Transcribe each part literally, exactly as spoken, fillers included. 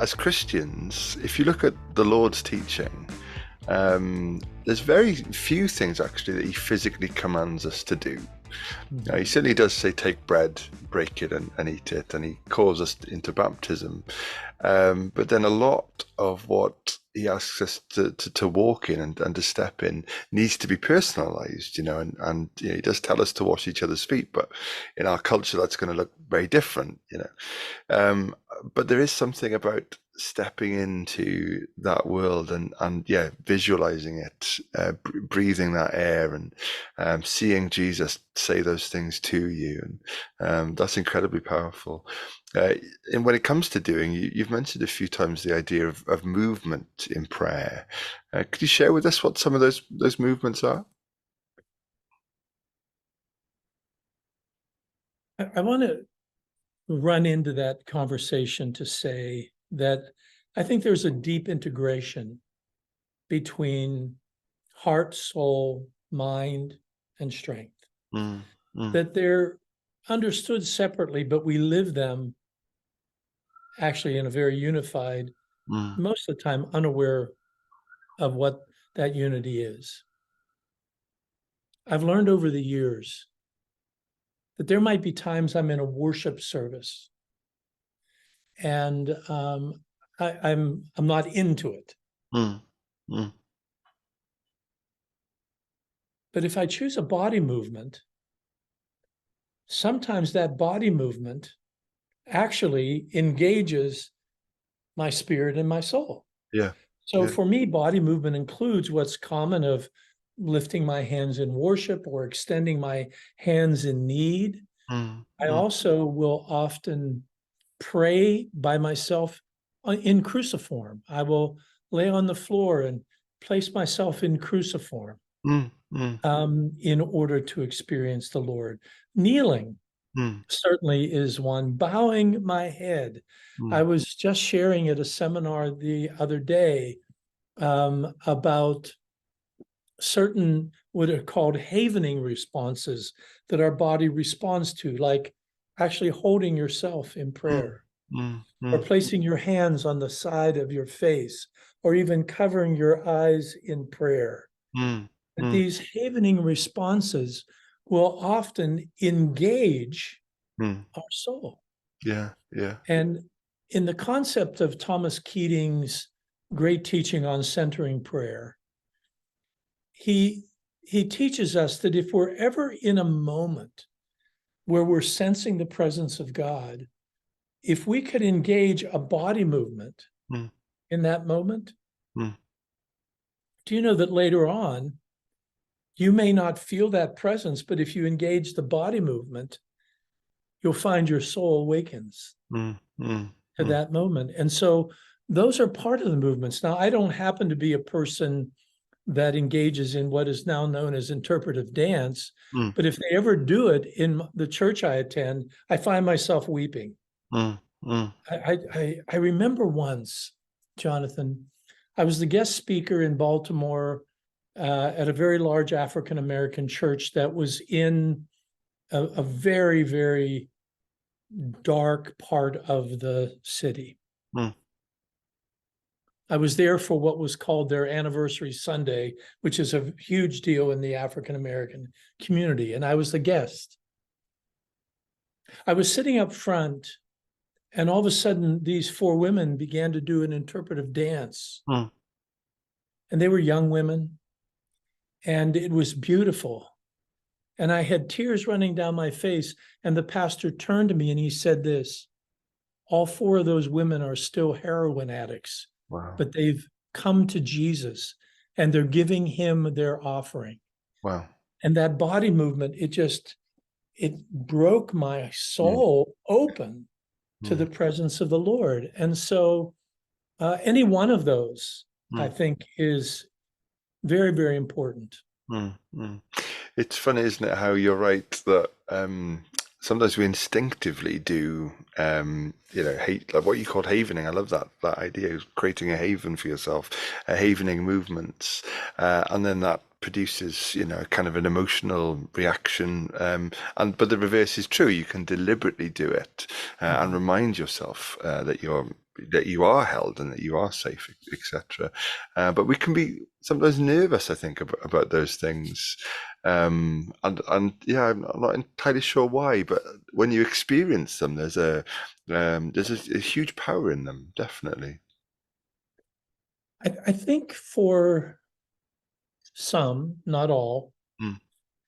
as Christians, if you look at the Lord's teaching, um, there's very few things actually that he physically commands us to do. Mhm. Now, he certainly does say, take bread, break it, and, and eat it, and he calls us into baptism. Um, but then a lot of what he asks us to, to, to walk in and, and to step in needs to be personalized, you know, and, and you know, he does tell us to wash each other's feet, but in our culture, that's going to look very different, you know. Um, but there is something about stepping into that world and, and yeah, visualizing it, uh, breathing that air and um, seeing Jesus say those things to you. And um, that's incredibly powerful. Uh, and when it comes to doing, you, you've mentioned a few times the idea of, of movement in prayer. Uh, could you share with us what some of those those movements are? I, I want to run into that conversation to say that I think there's a deep integration between heart, soul, mind, and strength. Mm, mm, That they're understood separately, but we live them actually in a very unified, mm, most of the time unaware of what that unity is. I've learned over the years that there might be times I'm in a worship service and um, I, I'm I'm not into it. mm, mm, But if I choose a body movement, sometimes that body movement actually engages my spirit and my soul. yeah, So yeah. for me, body movement includes what's common of lifting my hands in worship or extending my hands in need. Mm, I mm, also will often pray by myself in cruciform. I will lay on the floor and place myself in cruciform mm, mm, um, in order to experience the Lord. Kneeling mm, certainly is one. Bowing my head. I mm, was just sharing at a seminar the other day um, about certain what are called havening responses that our body responds to, like actually holding yourself in mm, prayer, mm, or mm, placing your hands on the side of your face, or even covering your eyes in prayer. mm, But mm, these havening responses will often engage mm. our soul. Yeah, yeah. And in the concept of Thomas Keating's great teaching on centering prayer, he he teaches us that if we're ever in a moment where we're sensing the presence of God, if we could engage a body movement Mm, in that moment, mm, do you know that later on, you may not feel that presence, but if you engage the body movement, you'll find your soul awakens mm, mm, to mm, that moment. And so those are part of the movements. Now, I don't happen to be a person that engages in what is now known as interpretive dance, mm, but if they ever do it in the church I attend, I find myself weeping. mm, mm, I, I, I remember once, Jonathan, I was the guest speaker in Baltimore uh, at a very large African American church that was in a, a very, very dark part of the city. mm. I was there for what was called their anniversary Sunday, which is a huge deal in the African American community, and I was the guest. I was sitting up front, and all of a sudden, these four women began to do an interpretive dance. Mm. And they were young women, and it was beautiful. And I had tears running down my face, and the pastor turned to me and he said this: all four of those women are still heroin addicts, Wow, but they've come to Jesus and they're giving him their offering. wow. And that body movement, it just, it broke my Mm, soul open to the mm, presence of the Lord. And so uh, any one of those, I mm, think, is very, very important. mm, mm. It's funny, isn't it, how you're right that um, sometimes we instinctively do, um, you know, hate like what you called havening. I love that that idea of creating a haven for yourself, uh, havening movements, uh, and then that produces, you know, kind of an emotional reaction. Um, and but the reverse is true. You can deliberately do it uh, and Mhm. remind yourself uh, that you're that you are held and that you are safe, et cetera. Uh, but we can be sometimes nervous, I think, about, about those things. Um, and and yeah, I'm not entirely sure why, but when you experience them, there's a um, there's a, a huge power in them, definitely. I, I think for some, not all, Mm.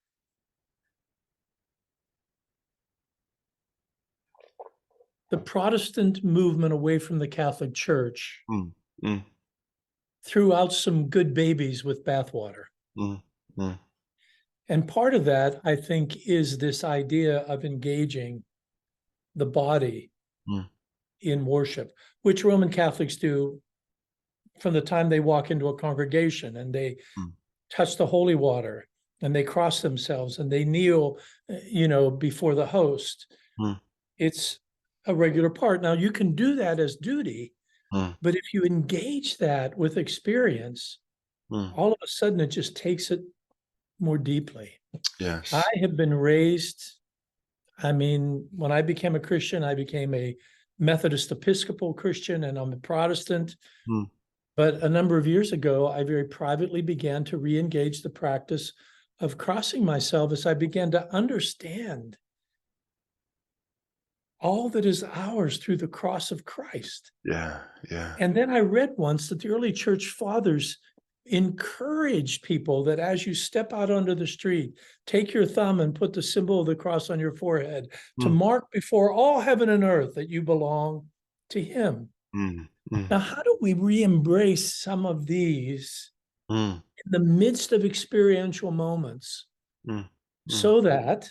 the Protestant movement away from the Catholic Church Mm. Mm. threw out some good babies with bathwater. Mm. Mm. And part of that, I think, is this idea of engaging the body Mm. in worship, which Roman Catholics do from the time they walk into a congregation and they Mm. touch the holy water and they cross themselves and they kneel, you know, before the host. Mm. It's a regular part. Now, you can do that as duty, Mm. but if you engage that with experience, Mm. all of a sudden it just takes it more deeply. Yes. I have been raised, I mean, when I became a Christian, I became a Methodist Episcopal Christian and I'm a Protestant. Mm. But a number of years ago, I very privately began to re-engage the practice of crossing myself as I began to understand all that is ours through the cross of Christ. Yeah. Yeah. And then I read once that the early church fathers encouraged people that as you step out onto the street, take your thumb and put the symbol of the cross on your forehead to Mm. mark before all heaven and earth that you belong to him. Mm. Mm. Now, how do we re-embrace some of these Mm. in the midst of experiential moments Mm. Mm. so that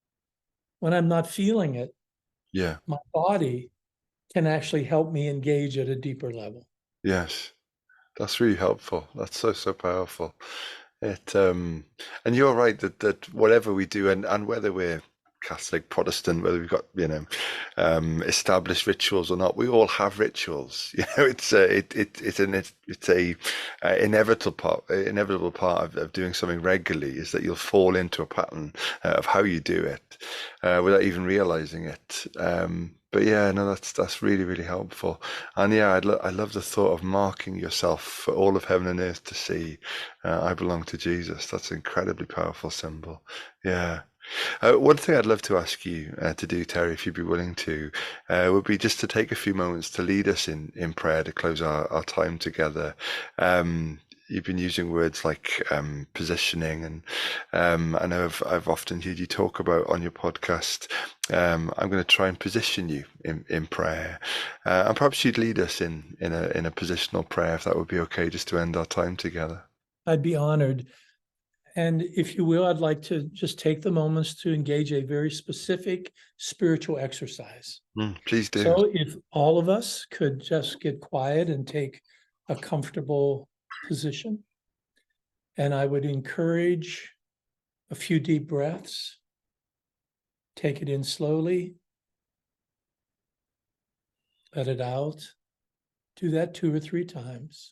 when I'm not feeling it, Yeah. my body can actually help me engage at a deeper level? Yes. That's really helpful. That's so, so powerful. It um and you're right that that whatever we do, and and whether we're Catholic, Protestant, whether we've got, you know, um established rituals or not, we all have rituals. You know, it's a it, it it's an it's, it's a uh, inevitable part inevitable part of, of doing something regularly is that you'll fall into a pattern uh, of how you do it uh, without even realizing it. Um but yeah, no, that's that's really, really helpful. And yeah, I, lo- I love the thought of marking yourself for all of heaven and earth to see. Uh, I belong to Jesus. That's an incredibly powerful symbol. Yeah. Uh, one thing I'd love to ask you uh, to do, Terry, if you'd be willing to, uh, would be just to take a few moments to lead us in, in prayer to close our, our time together. Um, you've been using words like um, positioning, and um, I know I've, I've often heard you talk about on your podcast. Um, I'm going to try and position you in, in prayer, uh, and perhaps you'd lead us in in a in a positional prayer, if that would be okay, just to end our time together. I'd be honored. And if you will, I'd like to just take the moments to engage a very specific spiritual exercise. Mm, please do. So if all of us could just get quiet and take a comfortable position, and I would encourage a few deep breaths. Take it in slowly. Let it out. Do that two or three times.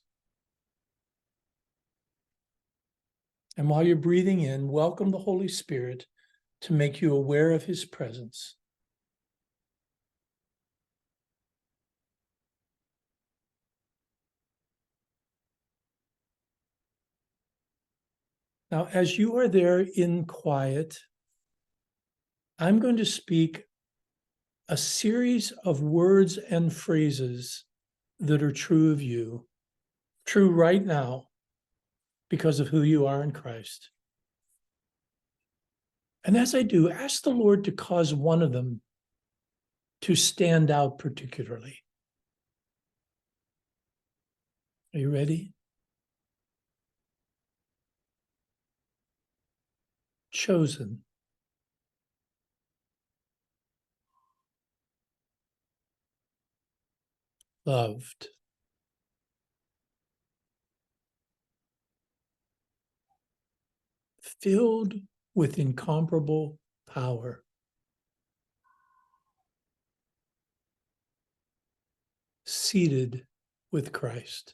And while you're breathing in, welcome the Holy Spirit to make you aware of his presence. Now, as you are there in quiet, I'm going to speak a series of words and phrases that are true of you, true right now because of who you are in Christ. And as I do, ask the Lord to cause one of them to stand out particularly. Are you ready? Chosen. Loved. Filled with incomparable power. Seated with Christ.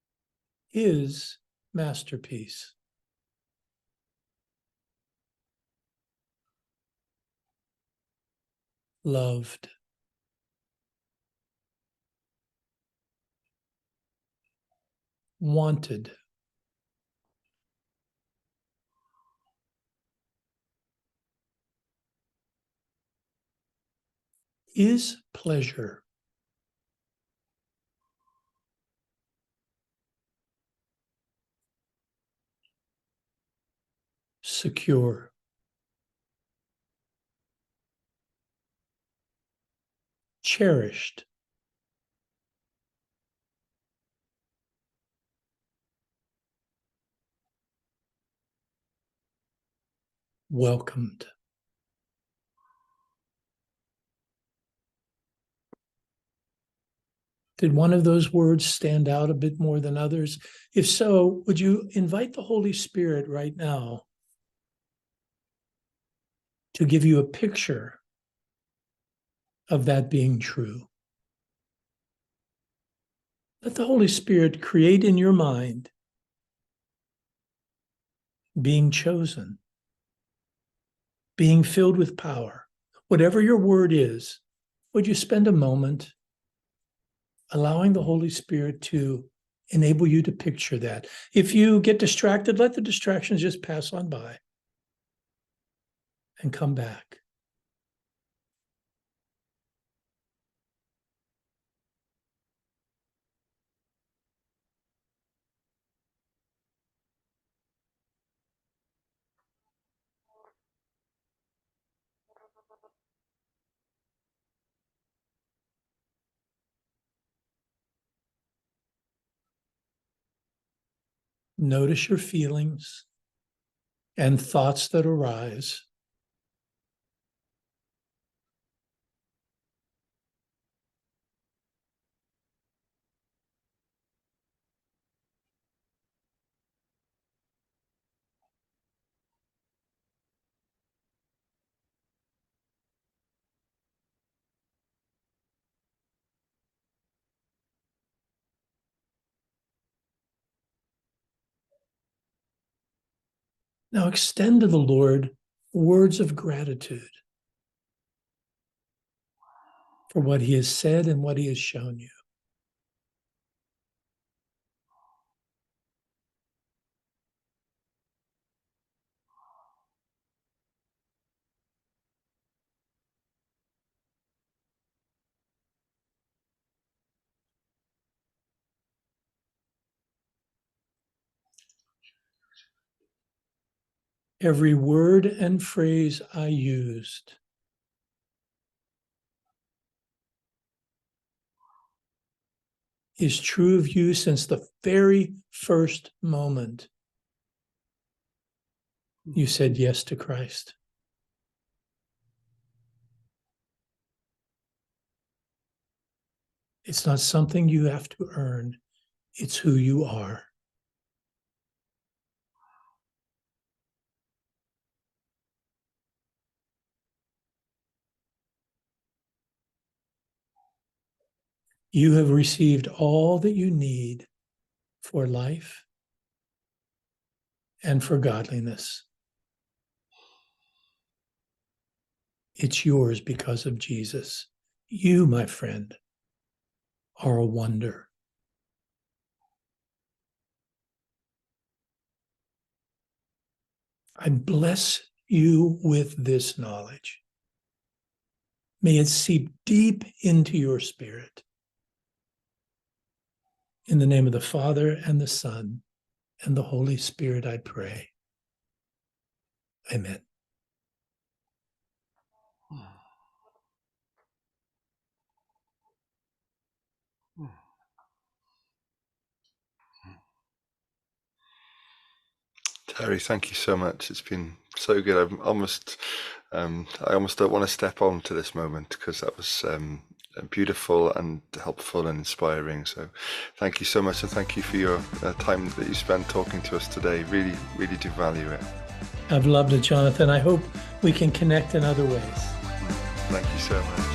His masterpiece. loved, wanted, is pleasure, secure, cherished, welcomed. Did one of those words stand out a bit more than others? If so, would you invite the Holy Spirit right now to give you a picture of that being true? Let the Holy Spirit create in your mind being chosen, being filled with power. Whatever your word is, would you spend a moment allowing the Holy Spirit to enable you to picture that? If you get distracted, let the distractions just pass on by and come back. Notice your feelings and thoughts that arise. Now extend to the Lord words of gratitude for what he has said and what he has shown you. Every word and phrase I used is true of you since the very first moment you said yes to Christ. It's not something you have to earn. It's who you are. You have received all that you need for life and for godliness. It's yours because of Jesus. You, my friend, are a wonder. I bless you with this knowledge. May it seep deep into your spirit. In the name of the Father and the Son and the Holy Spirit, I pray. Amen. Terry, thank you so much. It's been so good. I'm almost, um, I almost don't want to step on to this moment because that was um, beautiful and helpful and inspiring. So thank you so much, and thank you for your uh, time that you spent talking to us today. Really, really do value it. I've loved it, Jonathan. I hope we can connect in other ways. Thank you so much.